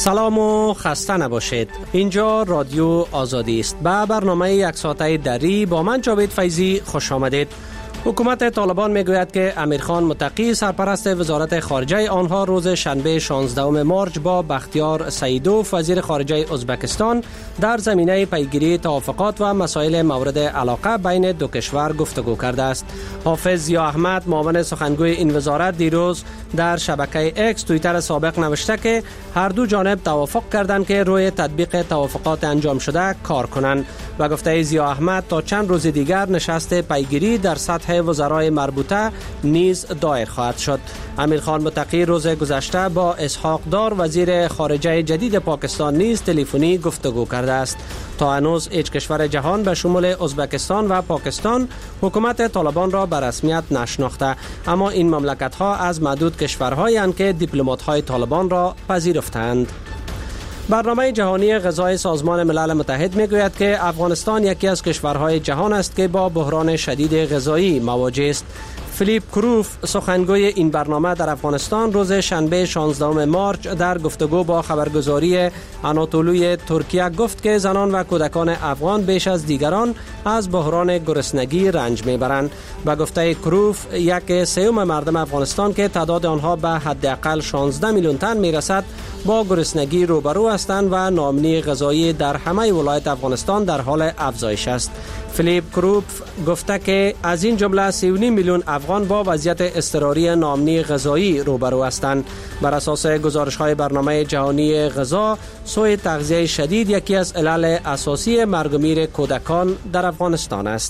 سلام و خسته نباشید. اینجا رادیو آزادی است. به برنامه یک ساعته دری با من جاوید فیضی خوش آمدید. حکومت طالبان میگوید که امیرخان متقی سرپرست وزارت خارجه آنها روز شنبه 16 مارچ با بختیار سیدوف وزیر خارجه ازبکستان در زمینه پیگیری توافقات و مسائل مورد علاقه بین دو کشور گفتگو کرده است. حافظ ضیا احمد معاون سخنگوی این وزارت دیروز در شبکه اکس توییتر سابق نوشته که هر دو جانب توافق کردند که روی تطبیق توافقات انجام شده کار کنند و گفته ضیا احمد تا چند روز دیگر نشست پیگیری در سطح وزرای مربوطه نیز دایر خواهد شد. امیرخان متقی روز گذشته با اسحاق دار وزیر خارجه جدید پاکستان نیز تلفنی گفتگو کرده است. تا هنوز هیچ کشور جهان به شمول ازبکستان و پاکستان حکومت طالبان را به رسمیت نشناخته، اما این مملکت ها از معدود کشورهایی اند که دیپلمات های طالبان را پذیرفتند. برنامه جهانی غذای سازمان ملل متحد میگوید که افغانستان یکی از کشورهای جهان است که با بحران شدید غذایی مواجه است. فیلیپ کروف سخنگوی این برنامه در افغانستان روز شنبه 16 مارچ در گفتگو با خبرگزاری آناتولوی ترکیه گفت که زنان و کودکان افغان بیش از دیگران از بحران گرسنگی رنج میبرند. و گفته کروف یک سوم مردم افغانستان که تعداد آنها به حداقل 16 میلیون تن میرسد با گرسنگی روبرو هستند و ناامنی غذایی در همه ولایت افغانستان در حال افزایش است. فیلیپ کروف گفته که از این جمله 3.5 میلیون افغان با وضعیت اضطراری ناامنی غذایی روبرو هستند. بر اساس گزارش‌های برنامه جهانی غذا، سوء تغذیه شدید یکی از علل اساسی مرگ و میر کودکان در افغانستان است.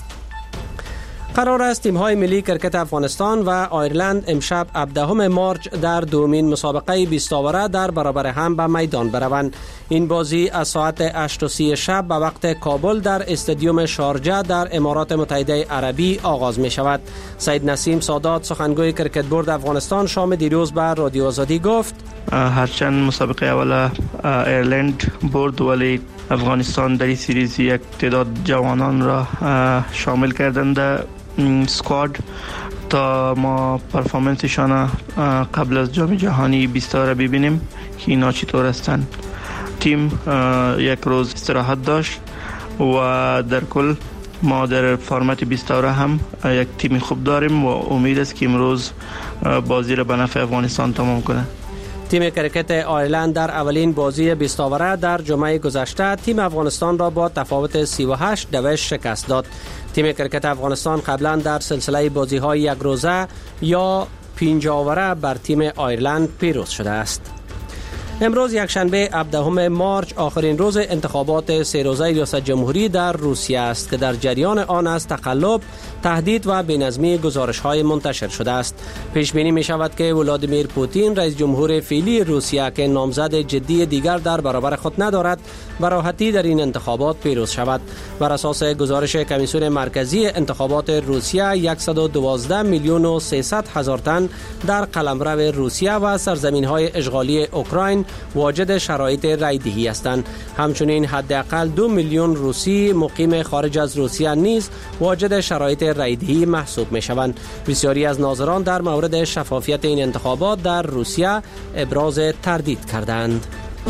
قرار است تیم‌های ملی کرکت افغانستان و آیرلند امشب 17 مارچ در دومین مسابقه 20 اوره در برابر هم به میدان بروند. این بازی از ساعت 8:30 شب به وقت کابل در استادیوم شارجه در امارات متحده عربی آغاز می شود. سید نسیم سادات سخنگوی کرکت بورد افغانستان شام دیروز به رادیو آزادی گفت هرچند مسابقه اول ایرلند برد، ولی افغانستان در این سریز یک تعداد جوانان را شامل کردند سکواد تا ما پرفورمنسشان قبل از جام جهانی 20 اوره ببینیم که اینا چطور هستند. تیم یک روز استراحت داشت و در کل ما در فرمت 20 اوره هم یک تیم خوب داریم و امید است که امروز بازی را به نفع افغانستان تمام کنه. تیم کرکت آیرلند در اولین بازی 20 اوره در جمعه گذشته تیم افغانستان را با تفاوت 38-2 شکست داد. تیم کرکت افغانستان قبلا در سلسله بازی‌های یک روزه یا 5 اوره بر تیم آیرلند پیروز شده است. امروز یکشنبه 17 مارچ آخرین روز انتخابات 3 روزه ریاست جمهوری در روسیه است که در جریان آن از تقلب، تهدید و بی‌نظمی گزارش‌های منتشر شده است. پیش بینی می‌شود که ولادیمیر پوتین رئیس جمهور فعلی روسیه که نامزد جدی دیگر در برابر خود ندارد، به راحتی در این انتخابات پیروز شود. بر اساس گزارش کمیسیون مرکزی انتخابات روسیه 112 میلیون و 300 هزار تن در قلمرو روسیه و سرزمین‌های اشغالی اوکراین واجد شرایط رای دهی هستند. همچنین حداقل 2 میلیون روسی مقیم خارج از روسیه نیز واجد شرایط رای دهی محسوب می شوند. بسیاری از ناظران در مورد شفافیت این انتخابات در روسیه ابراز تردید کردند.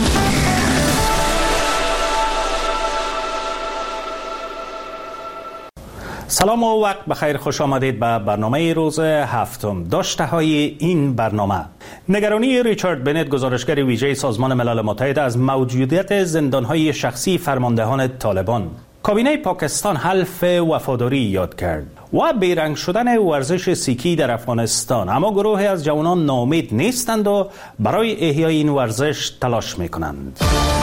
سلام و وقت بخیر، خوش آمدید به برنامه روز هفتم. داشته های این برنامه: نگرانی ریچارد بنت گزارشگر ویژه سازمان ملل متحد از موجودیت زندانهای شخصی فرماندهان طالبان. کابینه پاکستان حلف وفاداری یاد کرد و بیرنگ شدن ورزش سیکی در افغانستان، اما گروهی از جوانان ناامید نیستند و برای احیای این ورزش تلاش میکنند.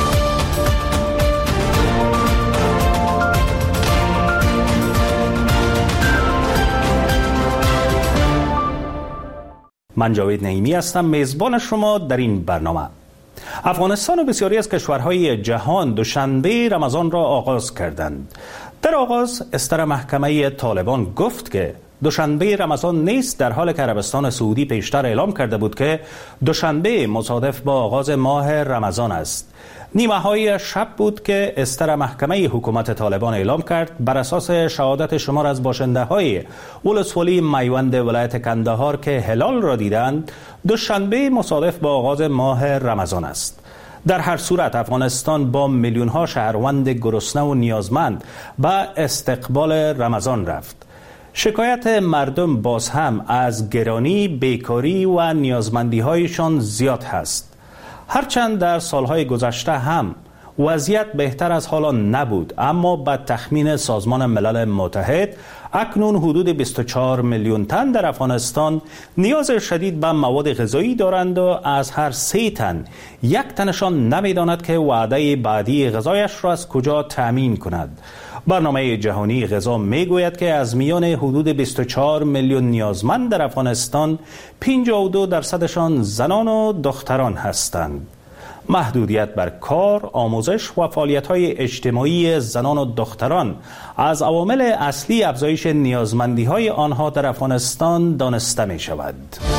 من جاوید نعیمی هستم، میزبان شما در این برنامه. افغانستان و بسیاری از کشورهای جهان دوشنبه رمضان را آغاز کردند. در آغاز استر محکمه طالبان گفت که دوشنبه رمضان نیست، در حالی که عربستان سعودی پیشتر اعلام کرده بود که دوشنبه مصادف با آغاز ماه رمضان است. نیمه های شب بود که استر محکمه حکومت طالبان اعلام کرد بر اساس شهادت شمار از باشنده های ولسوالی میوند ولایت کندهار که هلال را دیدند، دوشنبه مصادف با آغاز ماه رمضان است. در هر صورت افغانستان با میلیون‌ها شهروند گرسنه و نیازمند به استقبال رمضان رفت. شکایت مردم باز هم از گرانی، بیکاری و نیازمندی‌هایشان زیاد هست. هرچند در سالهای گذشته هم وضعیت بهتر از حالا نبود، اما به تخمین سازمان ملل متحد اکنون حدود 24 میلیون تن در افغانستان نیاز شدید به مواد غذایی دارند و از هر 3 تن 1 تنشان نمی‌داند که وعده بعدی غذایش را از کجا تامین کند. برنامه جهانی غذا میگوید که از میان حدود 24 میلیون نیازمند در افغانستان 52% زنان و دختران هستند. محدودیت بر کار، آموزش و فعالیت‌های اجتماعی زنان و دختران از عوامل اصلی افزایش نیازمندی‌های آنها در افغانستان دانسته می‌شود.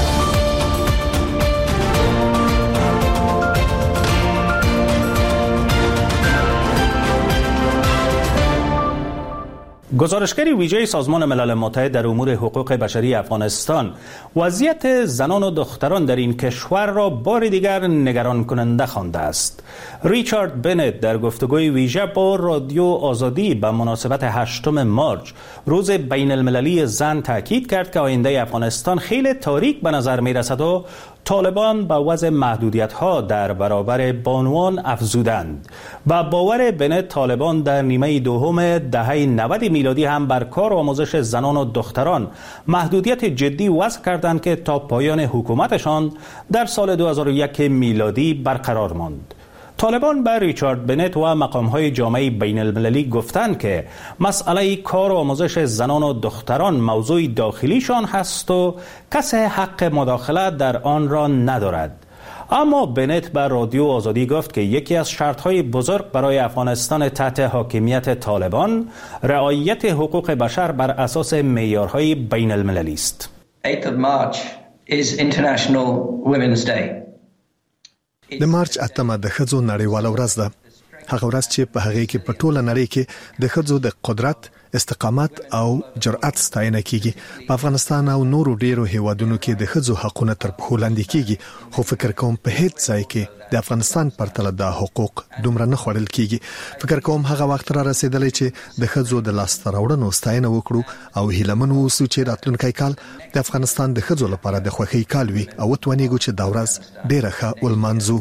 گزارشگر ویژه سازمان ملل متحد در امور حقوق بشری افغانستان وضعیت زنان و دختران در این کشور را بار دیگر نگران کننده خوانده است. ریچارد بنت در گفتگوی ویژه با رادیو آزادی به مناسبت 8 مارچ روز بین المللی زن تاکید کرد که آینده افغانستان خیلی تاریک به نظر می رسد و طالبان با وضع محدودیت‌ها در برابر بانوان افزودند. با باور بنت طالبان در نیمه دوم دهه 90 میلادی هم بر کار و آموزش زنان و دختران محدودیت جدی وضع کردند که تا پایان حکومتشان در سال 2001 میلادی برقرار ماند. طالبان به ریچارد بنت و مقام‌های جامعه بین المللی گفتند که مسئله کار و آموزش زنان و دختران موضوع داخلیشان هست و کسی حق مداخله در آن را ندارد. اما بنت به رادیو آزادی گفت که یکی از شرط‌های بزرگ برای افغانستان تحت حاکمیت طالبان رعایت حقوق بشر بر اساس معیارهای بین المللی است. 8th of March is International Women's Day. د مارچ 8 د ښځو نړیواله ورځ ده. هغه ورځ چې په هغه کې په ټوله نړۍ کې د ښځو د قدرت، استقامت او جرأت ستاینه کیږي. په افغانستان او نورو ډیرو هیوادونو کې د ښځو حقونه تر پښو لاندې کیږي، خو فکر کوم په هیڅ ځای کې د افغانستان پرتله د حقوق دومره نه خوړل کیږي. فکر کوم هغه وخت را رسیدلی چې د ښځو د لاسته راوړنو ستاینه وکړو او هیلمن اوسو چې راتلونکی کال د افغانستان د ښځو لپاره د خوښۍ کال وي او وتوانیږو چې دا ورځ ډیره ښه ولمانځو.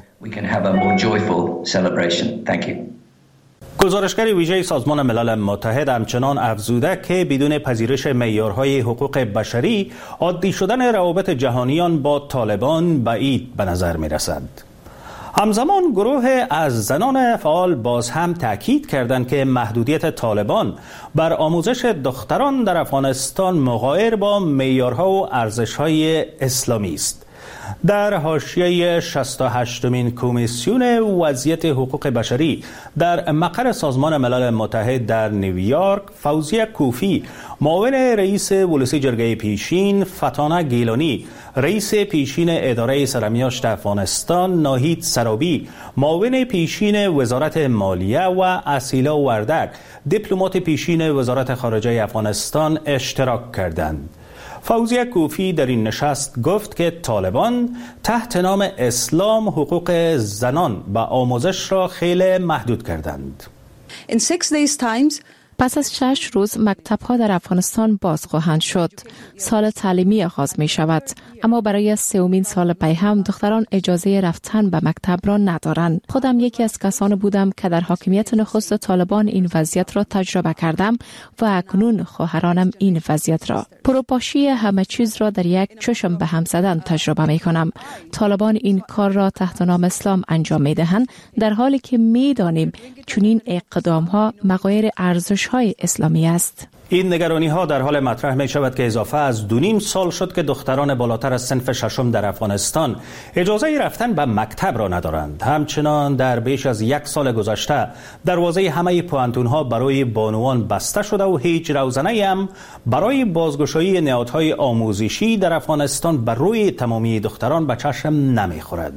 گزارشگر ویژه سازمان ملل متحد همچنان افزوده که بدون پذیرش معیارهای حقوق بشری عادی شدن روابط جهانیان با طالبان بعید به نظر می رسد. همزمان گروه از زنان فعال باز هم تاکید کردند که محدودیت طالبان بر آموزش دختران در افغانستان مغایر با معیارها و ارزش‌های اسلامی است. در حاشیه 68مین کمیسیون وضعیت حقوق بشری در مقر سازمان ملل متحد در نیویورک، فوزیه کوفی، معاون رئیس ولسی جرگه پیشین، فتانه گیلانی، رئیس پیشین اداره سرمیاشت افغانستان، ناهید سرابی، معاون پیشین وزارت مالیه و اسیلا وردک، دیپلمات پیشین وزارت خارجه افغانستان اشتراک کردند. فوزیه کوفی در این نشست گفت که طالبان تحت نام اسلام حقوق زنان و آموزش را خیلی محدود کردند. پس از 6 روز مکتب‌ها در افغانستان باز خواهند شد. سال تعلیمی آغاز می شود، اما برای 3مین سال پی هم دختران اجازه رفتن به مکتب را ندارند. خودم یکی از کسان بودم که در حاکمیت نخست طالبان این وضعیت را تجربه کردم و اکنون خواهرانم این وضعیت را. پروپاشی همه چیز را در یک چشم به هم زدن تجربه می کنم. طالبان این کار را تحت نام اسلام انجام می دهند، در حالی که می دانیم چنین اقدام ها مغایر ارزش های اسلامی است. این نگرانی ها در حال مطرح می شود که اضافه از 2.5 سال شد که دختران بالاتر از صنف 6 در افغانستان اجازه رفتن به مکتب را ندارند. همچنان در بیش از 1 سال گذشته دروازه همه پوهنتون ها برای بانوان بسته شده و هیچ روزنه‌ای هم برای بازگشایی نهادهای آموزشی در افغانستان بر روی تمامی دختران به چشم نمی خورد.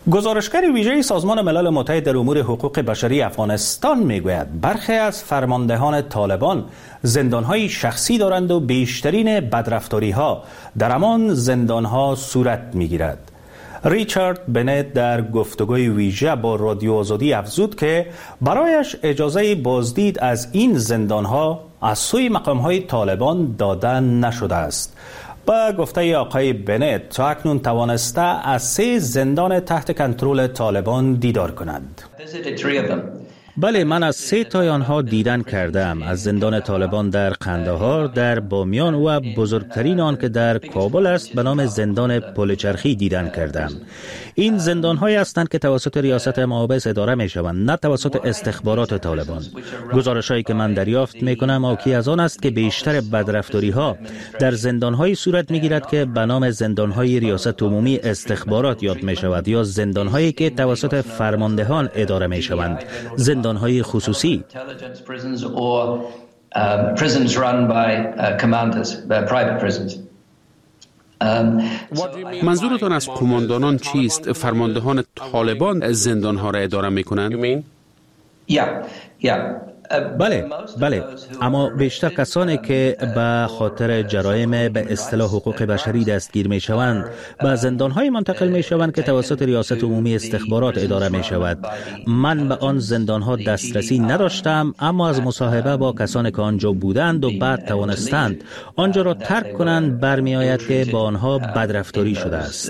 گزارشگر ویژه سازمان ملل متحد در امور حقوق بشری افغانستان میگوید برخی از فرماندهان طالبان زندانهای شخصی دارند و بیشترین بدرفتاری‌ها در همان زندانها صورت میگیرد. ریچارد بنت در گفتگوی ویژه با رادیو آزادی افزود که برایش اجازه بازدید از این زندانها از سوی مقام‌های طالبان داده نشده است. با گفته آقای بنت تا اکنون توانسته از 3 زندان تحت کنترل طالبان دیدار کنند. بله، من از 3 تای آنها دیدن کردم. از زندان طالبان در قندهار، در بامیان و بزرگترین آن که در کابل است به نام زندان پل چرخی دیدن کردم. این زندان‌هایی هستند که توسط ریاست مآبس اداره می‌شوند، نه توسط استخبارات طالبان. گزارش‌هایی که من دریافت می‌کنم حاکی از آن است که بیشتر بدرفتاری‌ها در زندان‌هایی صورت می‌گیرد که به نام زندان‌های ریاست عمومی استخبارات یاد می‌شود یا زندان‌هایی که توسط فرماندهان اداره می‌شوند، زندان‌های خصوصی. منظورتان از قماندانان چیست؟ فرماندهان طالبان زندانها را اداره میکنند؟ بله، اما بیشتر کسانی که به خاطر جرایم به اصطلاح حقوق بشری دستگیر می شوند به زندانهای منتقل می شوند که توسط ریاست عمومی استخبارات اداره می شود. من به آن زندانها دسترسی نداشتم، اما از مصاحبه با کسانی که آنجا بودند و بعد توانستند آنجا را ترک کنند برمی آید که با آنها بدرفتاری شده است.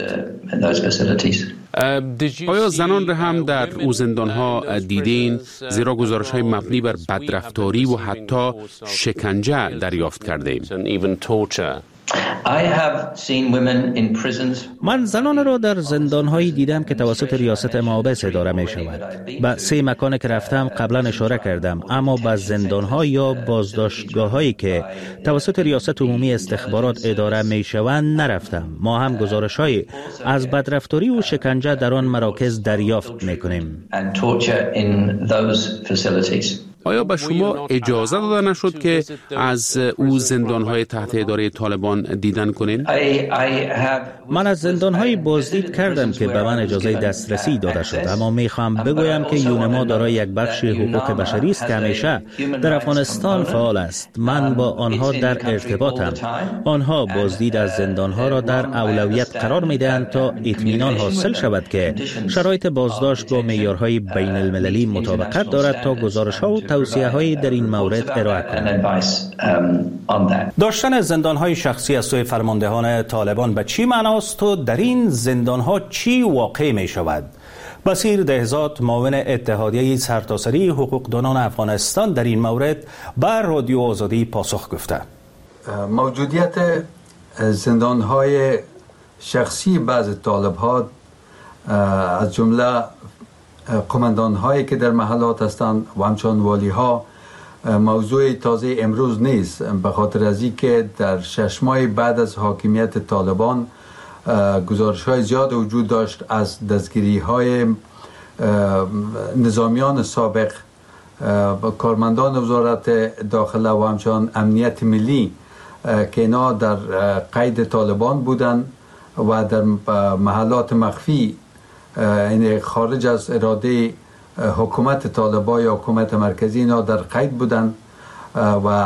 آیا زنان را هم در او زندانها دیدین؟ زیرا گزارش‌های مبنی بر بدرفتاری و حتی شکنجه دریافت کردیم. من زنان را در زندان‌هایی دیدم که توسط ریاست مآبس اداره می‌شود. به 3 مکان که رفتم قبلا اشاره کردم، اما به زندان‌ها یا بازداشتگاه‌هایی که توسط ریاست عمومی استخبارات اداره می‌شوند نرفتم. ما هم گزارش‌هایی از بدرفتاری و شکنجه در آن مراکز دریافت می‌کنیم. آیا به شما اجازه داده نشد که از او زندان‌های تحت اداره طالبان دیدن کنین؟ من از زندان‌های بازدید کردم که به من اجازه دسترسی داده شد، اما می‌خوام بگویم که یونما دارای یک بخش حقوق بشری است که همیشه در افغانستان فعال است. من با آنها در ارتباطم. آنها بازدید از زندان‌ها را در اولویت قرار می‌دهند تا اطمینان حاصل شود که شرایط بازداشت با معیارهای بین‌المللی مطابقت دارد تا گزارش‌ها و توصیه‌هایی در این مورد ارائه کنند. داشتن زندان‌های شخصی از سوی فرماندهان طالبان به چی معناست و در این زندان‌ها چی واقع می‌شود؟ بصیر دهزاد، معاون اتحادیه سرتاسری حقوقدانان افغانستان، در این مورد بر رادیو آزادی پاسخ گفته. موجودیت زندان‌های شخصی بعض طالب‌ها از جمله قماندان‌هایی که در محلات هستند و همچنان والی‌ها موضوع تازه امروز نیست، به خاطر از اینکه در 6 ماه بعد از حاکمیت طالبان گزارش‌های زیاد وجود داشت از دستگیری‌های نظامیان سابق، کارمندان وزارت داخله و همچنان امنیت ملی که اینا در قید طالبان بودند و در محلات مخفی این خارج از اراده حکومت طالبان یا حکومت مرکزی اینا در قید بودن و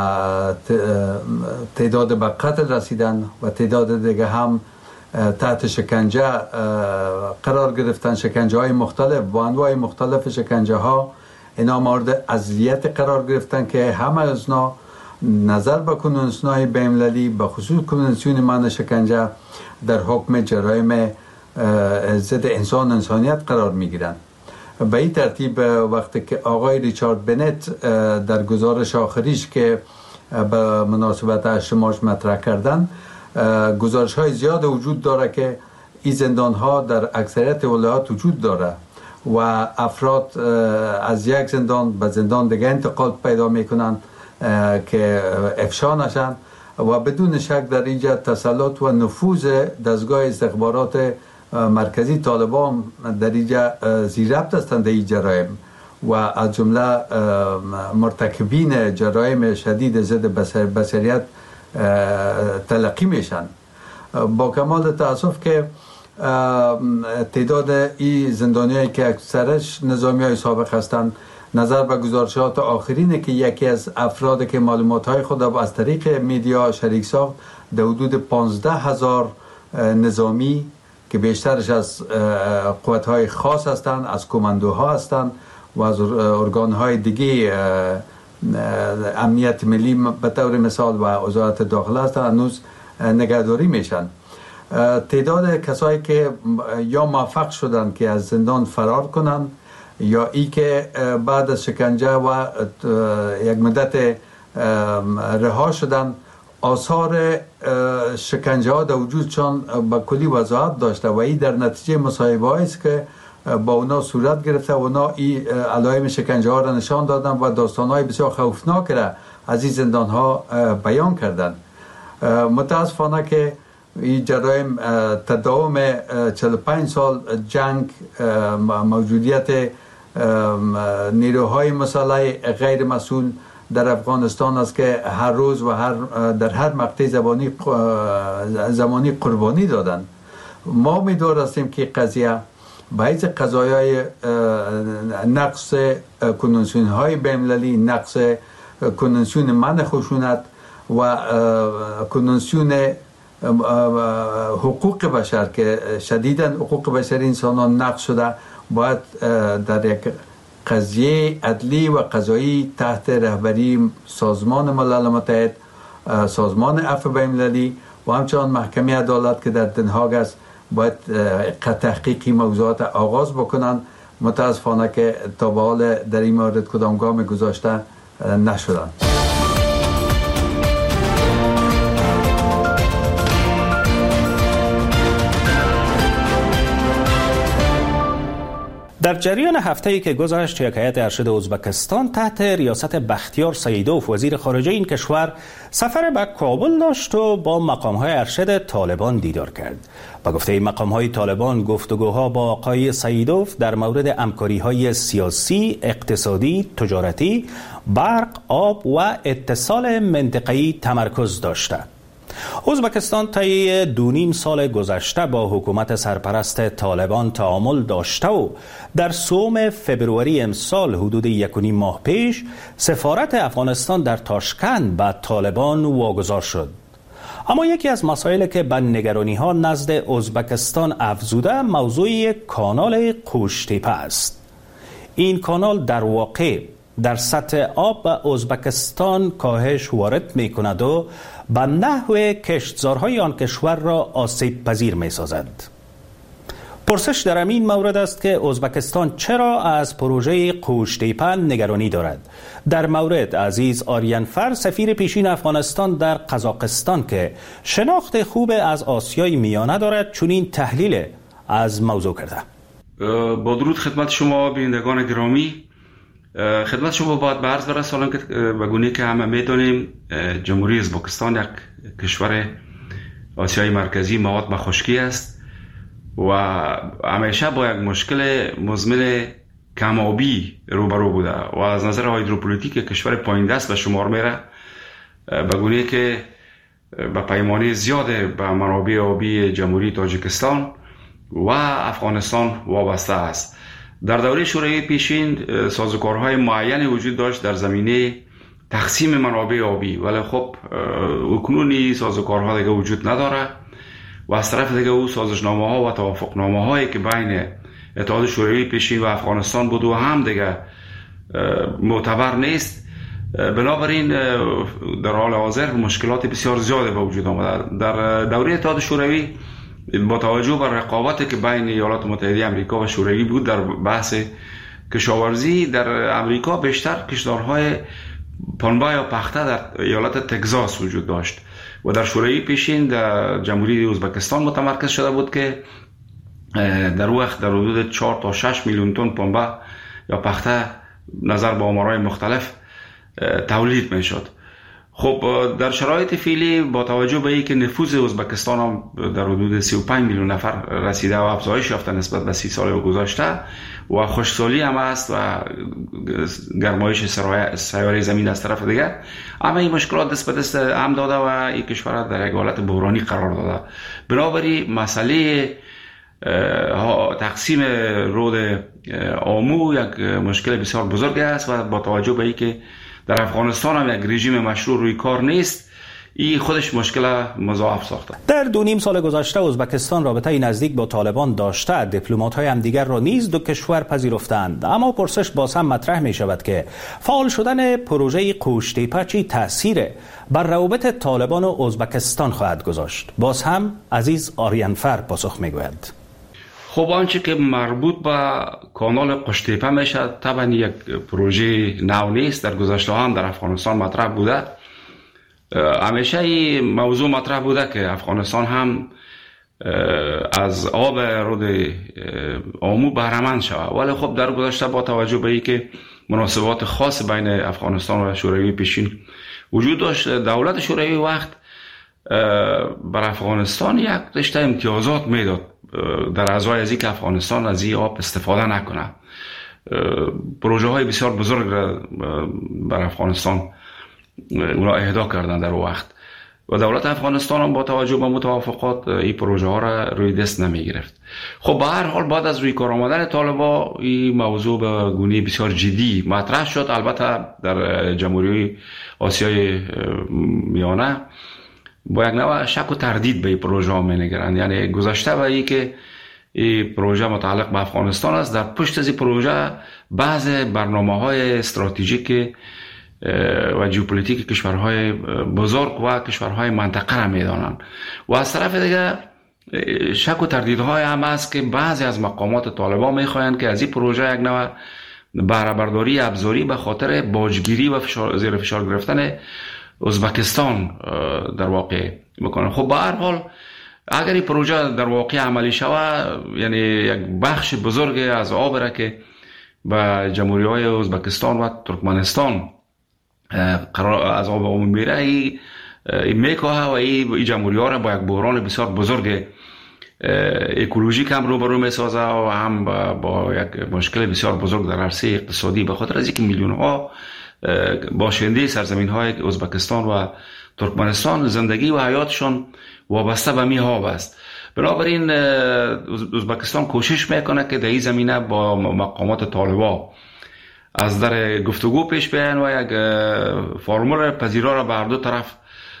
تعداد به قتل رسیدن و تعداد دیگه هم تحت شکنجه قرار گرفتن. شکنجه های مختلف با انواع مختلف شکنجه ها اینا مورد اذیت قرار گرفتن که همه از اینا نظر به کنونسیون‌های بین‌المللی به خصوص کنونسیون منع شکنجه در حکم جرایم ضد انسانیت قرار میگیرند. به این ترتیب وقتی که آقای ریچارد بنت در گزارش آخریش که به مناسبت 8 مارس مطرح کردن، گزارش های زیاد وجود داره که این زندان ها در اکثریت ولایات وجود داره و افراد از یک زندان به زندان دیگه انتقال پیدا میکنن که افشا نشن و بدون شک در اینجا تسلط و نفوذ دستگاه استخبارات مرکزی طالبان در اینجا زیر ربط هستند این جرایم و از جمله مرتکبین جرایم شدید ضد بشریت تلقی میشن. با کمال تاسف که تعداد این زندانیایی که اکثرش نظامیای سابق هستند، نظر به گزارشات آخرینه که یکی از افراد که معلومات‌های خود را از طریق میدیا شریک ساخت، در حدود 15,000 نظامی که بیشترش از قوت‌های خاص هستند، از کماندوها هستند و از ارگان‌های دیگه امنیت ملی به طور مثال و وزارت داخله هستند، هنوز نگهداری میشن. تعداد کسایی که یا موفق شدن که از زندان فرار کنن یا ای که بعد از شکنجه و یک مدت رها شدن، آثار شکنجه ها در وجودشان با کلی وضاحت داشته و این در نتیجه مصاحبه است که با اونا صورت گرفته و اونا این علائم شکنجه ها را نشان دادن و داستان های بسیار خوفناک را از این زندان ها بیان کردن. متاسفانه که این جرایم تداوم 45 سال جنگ، موجودیت نیروهای مسلح غیر مسئول در افغانستان است که هر روز و در هر مقطع زمانی قربانی دادن. ما امیدوار هستیم که قضیه به حیث قضایای نقض کنوانسیون های بین‌المللی، نقض کنوانسیون منع خشونت و کنوانسیون حقوق بشر که شدیداً حقوق بشر انسانان نقض شده، باید در یک قضیه عدلی و قضایی تحت رهبری سازمان ملل متحد، سازمان عفو بین‌المللی و همچنان محکمه عدالت که در دنهاگ است باید تحقیقی موضوعات آغاز بکنن. متاسفانه که تا به حال در این مورد کدام گام گذاشته نشدن. در جریان هفته‌ای که گذشت، یک هیئت ارشد ازبکستان تحت ریاست بختیار سیدوف وزیر خارجه این کشور سفر به کابل داشت و با مقام‌های ارشد طالبان دیدار کرد. با گفته مقام‌های طالبان، گفتگوها با آقای سیدوف در مورد همکاری‌های سیاسی، اقتصادی، تجارتی، برق، آب و اتصال منطقه‌ای تمرکز داشته. ازبکستان طی 2.5 سال گذشته با حکومت سرپرست طالبان تعامل داشته و در 3 فبروری امسال حدود 1.5 ماه پیش سفارت افغانستان در تاشکند به طالبان واگذار شد. اما یکی از مسائلی که به نگرانی‌ها نزد ازبکستان افزوده موضوع کانال قوشتیپه است. این کانال در واقع در سطح آب به ازبکستان کاهش وارد می کند و به نحو کشتزارهای آن کشور را آسیب پذیر می سازد. پرسش در این مورد است که ازبکستان چرا از پروژه قوشتیپه نگرانی دارد. در مورد عزیز آریانفر، سفیر پیشین افغانستان در قزاقستان که شناخت خوب از آسیای میانه دارد، چنین تحلیل از موضوع کرده. با درود خدمت شما بینندگان گرامی. خدمت شما باید به عرض برسانم که به گونه‌ای که همه میدانیم جمهوری ازبکستان یک کشور آسیای مرکزی مواد به خشکی است و همیشه با یک مشکل مزمن کم‌آبی روبرو بوده و از نظر هیدروپولیتیک کشور پایین دست به شمار میره، به گونه‌ای که به پیمانه زیاد به منابع آبی جمهوری تاجیکستان و افغانستان وابسته است. در دوره شوروی پیشین سازوکارهای معینی وجود داشت در زمینه تقسیم منابع آبی، ولی خب اکنون سازوکارها دیگه وجود نداره و از طرف دیگه او سازشنامه ها و توافقنامه هایی که بین اتحاد شوروی پیشین و افغانستان بود و هم دیگه معتبر نیست. بنابراین در حال حاضر مشکلات بسیار زیاده به وجود آمده. در دوره اتحاد شوروی با توجه بر رقابتی که بین ایالات متحده آمریکا و شوروی بود در بحث کشاورزی، در آمریکا بیشتر کشتارهای پنبه یا پخته در ایالت تگزاس وجود داشت و در شوروی پیشین در جمهوری ازبکستان متمرکز شده بود که در وقت در حدود 4 تا 6 میلیون تن پنبه یا پخته نظر به آمارهای مختلف تولید می شد. خب در شرایط فعلی با توجه به اینکه نفوذ ازبکستان هم در حدود 35 میلیون نفر رسیده و افزایش یافته نسبت به 30 سال گذشته و خشکسالی هم است و گرمایش سیاره زمین از طرف دیگر، اما این مشکلات دست به دست هم داده و این کشور در یک حالت بحرانی قرار داده. بنابراین مسئله تقسیم رود آمو یک مشکل بسیار بزرگ است و با توجه به اینکه در افغانستان هم یک رژیم مشروع روی کار نیست، این خودش مشکل مضاعف ساخته. در 2.5 سال گذشته ازبکستان رابطه نزدیک با طالبان داشته، دیپلمات‌های هم دیگر را نیز دو کشور پذیرفتند. اما پرسش باز هم مطرح می شود که فعال شدن پروژه قوشتیپه چه تأثیر بر روابط طالبان و ازبکستان خواهد گذاشت؟ باز هم عزیز آریانفر پاسخ می گوید. خب آنچه که مربوط به کانال قوشتیپه میشه طبعا یک پروژه نو نیست، در گذشته هم در افغانستان مطرح بوده. همیشه این موضوع مطرح بوده که افغانستان هم از آب رود آمو بهره‌مند شود، ولی خب در گذشته با توجه به اینکه مناسبات خاص بین افغانستان و شوروی پیشین وجود داشت، دولت شوروی وقت بر افغانستان یک رشته امتیازات میداد در ازای از اینکه افغانستان از این آب استفاده نکنه. پروژه های بسیار بزرگ را بر افغانستان اونا اهدا کردن در وقت و دولت افغانستان هم با توجه به متوافقات این پروژه ها را روی دست نمی گرفت. خب به هر حال بعد از روی کار آمدن طالبان این موضوع به گونه بسیار جدی مطرح شد. البته در جمهوری آسیای میانه با یک نوع شک و تردید به این پروژه ها می نگرند. یعنی گذشته به این که این پروژه متعلق به افغانستان است، در پشت از این پروژه بعض برنامه های استراتژیک و ژئوپلیتیک کشورهای بزرگ و کشورهای منطقه را میدانند و از طرف دیگر شک و تردیدهای هم است که بعضی از مقامات طالبان میخواهند که از این پروژه یک نوع بهره برداری ابزاری به خاطر باجگیری و زیر فشار گرفتن ازبکستان در واقع بکنه. خب به هر حال اگر این پروژه در واقع عملی شود، یعنی یک بخش بزرگ از آب را که به جمهوری‌های ازبکستان و ترکمنستان قرار از آب عمومی میره، این میکاها و این جمهوری‌ها را با یک بحران بسیار بزرگ اکولوژیک هم روبرو میسازه و هم با یک مشکل بسیار بزرگ در عرصه اقتصادی، به خاطر از اینکه میلیون‌ها باشنده سرزمین‌های ازبکستان و ترکمنستان زندگی و حیاتشون وابسته به میهاب است. بنابراین ازبکستان کوشش میکنه که در این زمینه با مقامات طالبان از در گفتگو پیش بیاین و یک فرمول پذیرا را به هر دو طرف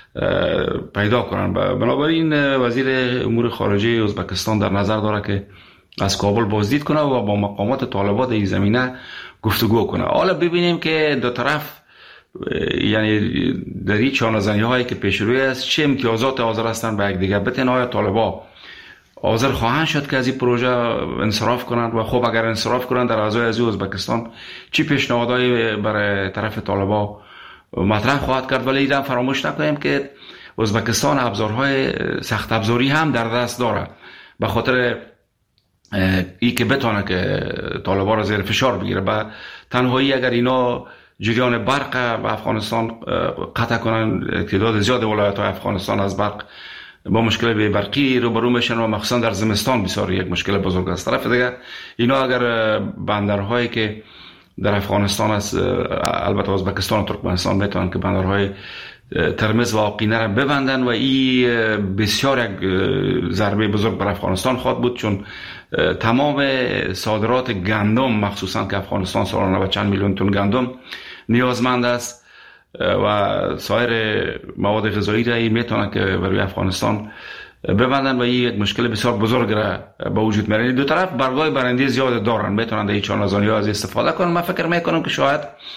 پیدا کنن. بنابراین وزیر امور خارجه ازبکستان در نظر داره که از کابل بازدید کنه و با مقامات طالبان در این زمینه گفتگو کنه. حالا ببینیم که دو طرف یعنی در این چانه‌زنی هایی که پیش روی است چه امتیازات حاضر هستند به یک دیگر بتن. آیا طالبان حاضر خواهند شد که از این پروژه انصراف کنند و خب اگر انصراف کنند در ازای از ازبکستان چی پیشنهادایی برای طرف طالبان مطرح خواهد کرد. ولی اینا فراموش نکنیم که ازبکستان ابزارهای سخت ابزاری هم در دست داره به خاطر ای که بتونه که طالبان را زیر فشار بگیره. به تنهایی اگر اینا جریان برق و افغانستان قطع کنن، تعداد زیاد ولایت‌های افغانستان از برق با مشکل بی برقی روبرو میشن و مخصوصا در زمستان بسیار یک مشکل بزرگ است. طرف دیگه اینا اگر بندرهایی که در افغانستان است، البته ازبکستان و ترکمنستان میتونن که بندرهای ترمز و آقینه را ببندن و این بسیار یک ضربه بزرگ بر افغانستان خواهد بود، چون تمام صادرات گندم مخصوصا که افغانستان سالانه به چند میلیون تن گندم نیازمند است و سایر مواد غذایی را میتونن که برای افغانستان ببندن و این یک مشکل بسیار بزرگ را به وجود میاره. دو طرف برگای برنده زیاد دارن، میتونن در این چانه‌زنی‌ها از استفاده کنن. من فکر میکنم که شاید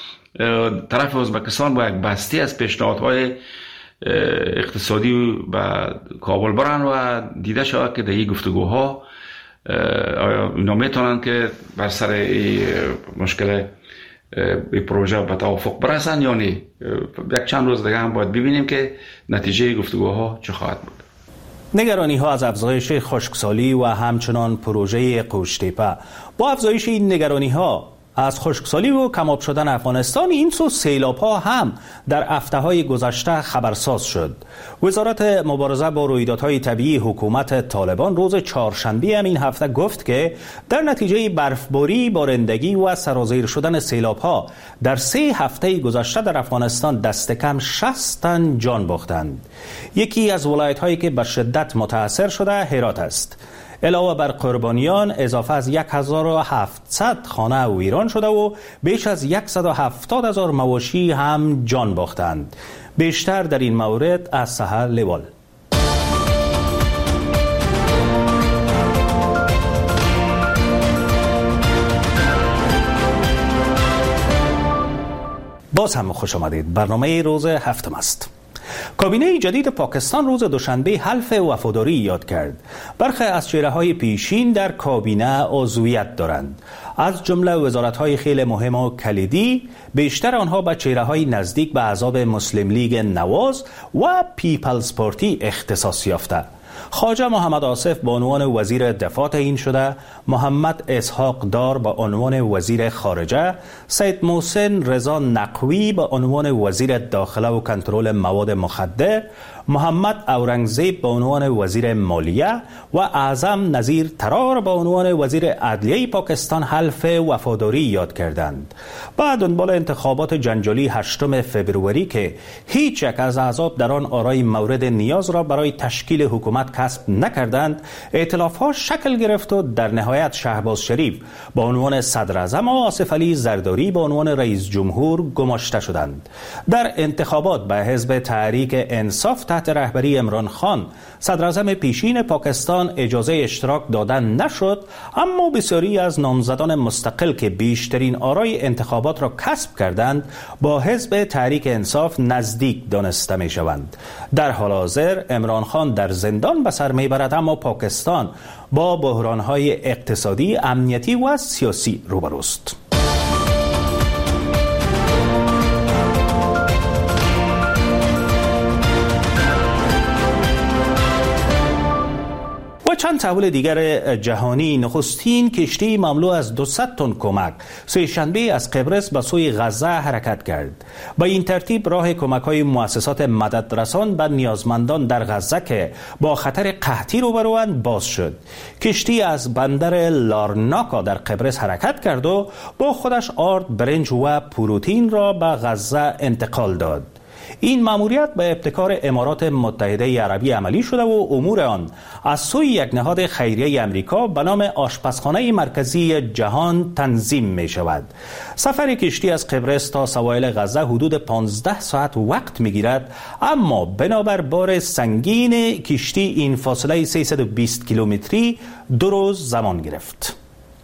طرف ازبکستان با یک بسته از پیشنهادهای اقتصادی به کابل برن و دیده شود که در این گفتگوها اینا میتونن که بر سر این مشکل این پروژه به توافق برسن یا نه. یک چند روز دیگه هم باید ببینیم که نتیجه گفتگوها چه خواهد بود. نگرانی ها از افزایش خشکسالی و همچنان پروژه قوشتیپه. با افزایش این نگرانی ها از خشکسالی و کم‌آب شدن افغانستان، این سو سیلاب‌ها هم در هفته‌های گذشته خبرساز شد. وزارت مبارزه با رویدادهای طبیعی حکومت طالبان روز چهارشنبه این هفته گفت که در نتیجه برفباری، بارندگی و سرازیر شدن سیلاب‌ها در 3 هفته گذشته در افغانستان دست کم 60 تن جان باختند. یکی از ولایت‌هایی که به شدت متاثر شده هرات است. علاوه بر قربانیان اضافه از 1700 خانه ویران شده و بیش از 170,000 مواشی هم جان باختند. بیشتر در این مورد از سحر لیوال. باز هم خوش آمدید. برنامه روز هفتم است. کابینه جدید پاکستان روز دوشنبه حلف وفاداری یاد کرد. برخی از چهره‌های پیشین در کابینه عضویت دارند. از جمله وزارت‌های خیلی مهم و کلیدی، بیشتر آنها به چهره‌های نزدیک به احزاب مسلم لیگ نواز و پیپلز پارتی اختصاص یافته. خواجه محمد آصف به عنوان وزیر دفاع تعیین شده، محمد اسحاق دار به عنوان وزیر خارجه، سید محسن رضا نقوی به عنوان وزیر داخله و کنترل مواد مخدر، محمد اورنگزیب به عنوان وزیر مالیه و اعظم نظیر ترار به عنوان وزیر عدلیه پاکستان حلف وفاداری یاد کردند. بعد دنبال انتخابات جنجالی 8 فوریه که هیچ یک از احزاب در آن آرای مورد نیاز را برای تشکیل حکومت کسب نکردند، ائتلاف‌ها شکل گرفت و در نهایت شهباز شریف به عنوان صدر اعظم و آصف علی زرداری به عنوان رئیس جمهور گماشته شدند. در انتخابات به حزب تحریک انصاف تحت رهبری عمران خان صدر اعظم پیشین پاکستان اجازه اشتراک دادن نشد، اما بسیاری از نامزدان مستقل که بیشترین آرای انتخابات را کسب کردند با حزب تحریک انصاف نزدیک دانسته می شوند. در حال حاضر عمران خان در زندان به سر می برد، اما پاکستان با بحران‌های اقتصادی، امنیتی و سیاسی روبروست. چند تحول دیگر جهانی. نخستین کشتی مملو از 200 تن کمک سه‌شنبه از قبرس به سوی غزه حرکت کرد. با این ترتیب راه کمک‌های مؤسسات مددرسان به نیازمندان در غزه که با خطر قحطی روبروند باز شد. کشتی از بندر لارناکا در قبرس حرکت کرد و با خودش آرد، برنج و پروتئین را به غزه انتقال داد. این مأموریت به ابتکار امارات متحده عربی عملی شده و امور آن از سوی یک نهاد خیریه امریکا به نام آشپزخانه مرکزی جهان تنظیم می شود. سفر کشتی از قبرس تا سواحل غزه حدود 15 ساعت وقت می گیرد، اما بنابر بار سنگین کشتی این فاصله 320 کیلومتری 2 روز زمان گرفت.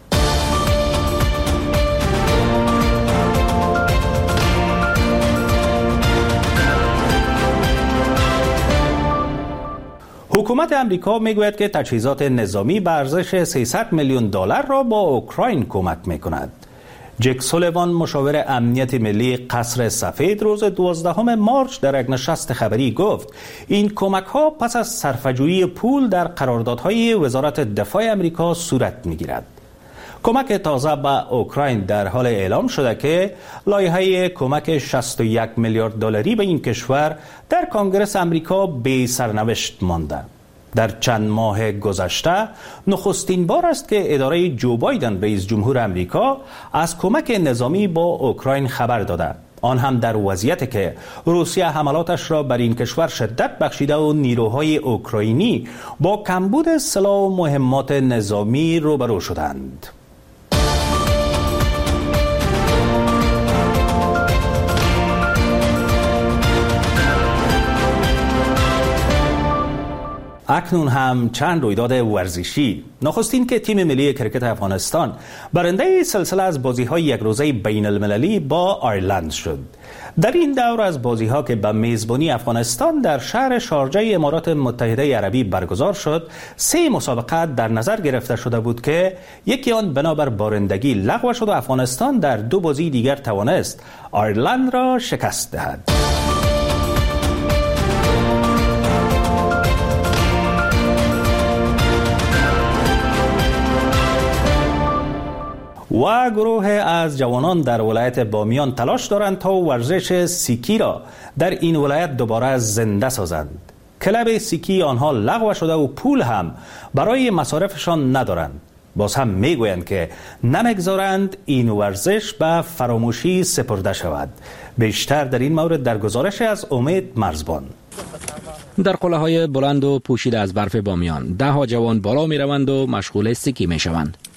حکومت امریکا میگوید که تجهیزات نظامی به ارزش 300 میلیون دلار را با اوکراین کمک میکند. جک سولیوان مشاور امنیت ملی قصر سفید روز 12 مارچ در یک نشست خبری گفت این کمک ها پس از صرفه‌جویی پول در قراردادهای وزارت دفاع امریکا صورت میگیرد. کمک تازه به اوکراین در حال اعلام شده که لایحه کمک 61 میلیارد دلاری به این کشور در کنگره امریکا بی سرنوشت مانده. در چند ماه گذشته نخستین بار است که اداره جو بایدن رئیس جمهور امریکا از کمک نظامی با اوکراین خبر داده، آن هم در وضعیتی که روسیه حملاتش را بر این کشور شدت بخشیده و نیروهای اوکراینی با کمبود سلاح و مهمات نظامی روبرو شدند. اکنون هم چند رویداد ورزشی. نخستین که تیم ملی کرکت افغانستان برنده سلسله از بازی‌های یک روزه بین المللی با آیرلند شد. در این دور از بازی‌ها که به میزبانی افغانستان در شهر شارجه امارات متحده عربی برگزار شد، 3 مسابقه در نظر گرفته شده بود که یکی آن بنابر بارندگی لغو شد و افغانستان در 2 بازی دیگر توانست آیرلند را شکست دهد. و گروه از جوانان در ولایت بامیان تلاش دارند تا ورزش سیکی را در این ولایت دوباره زنده سازند. کلب سیکی آنها لغو شده و پول هم برای مصارفشان ندارند. باز هم میگویند که نمیگذارند این ورزش به فراموشی سپرده شود. بیشتر در این مورد در گزارش از امید مرزبان. در قله‌های بلند و پوشیده از برف بامیان 10 جوان بالا می روند و مشغول سکی می شوند.